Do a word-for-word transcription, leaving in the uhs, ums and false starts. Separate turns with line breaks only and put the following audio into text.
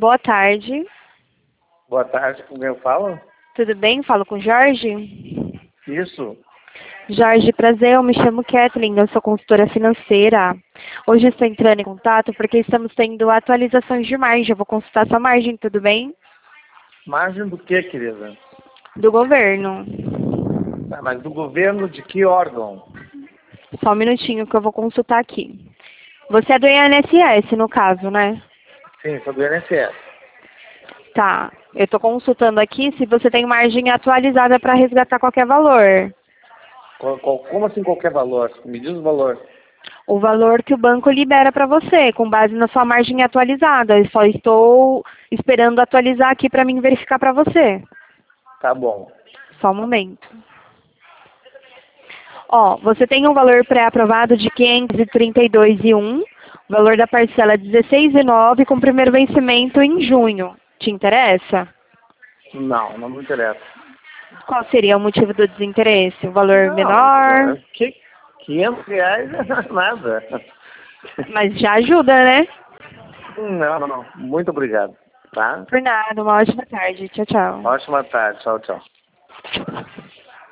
Boa tarde.
Boa tarde, com quem eu falo?
Tudo bem? Falo com o Jorge?
Isso.
Jorge, prazer, eu me chamo Kathleen, eu sou consultora financeira. Hoje estou entrando em contato porque estamos tendo atualizações de margem. Eu vou consultar sua margem, tudo bem?
Margem do que, querida?
Do governo.
Ah, mas do governo de que órgão?
Só um minutinho que eu vou consultar aqui. Você é do I N S S, no caso, né?
Sim, sou do I N S S.
Tá. Eu estou consultando aqui se você tem margem atualizada para resgatar qualquer valor.
Qual, qual, como assim qualquer valor? Me diz o valor.
O valor que o banco libera para você, com base na sua margem atualizada. Eu só estou esperando atualizar aqui para mim verificar para você.
Tá bom.
Só um momento. Ó, você tem um valor pré-aprovado de quinhentos e trinta e dois reais e um, o valor da parcela é dezesseis reais e nove, com primeiro vencimento em junho. Te interessa?
Não, não me interessa.
Qual seria o motivo do desinteresse? O valor
Não,
menor?
que quinhentos reais é nada.
Mas já ajuda, né?
Não, não, não. Muito obrigado. Tá?
Por nada, uma ótima tarde. Tchau, tchau.
Ótima tarde. Tchau, tchau.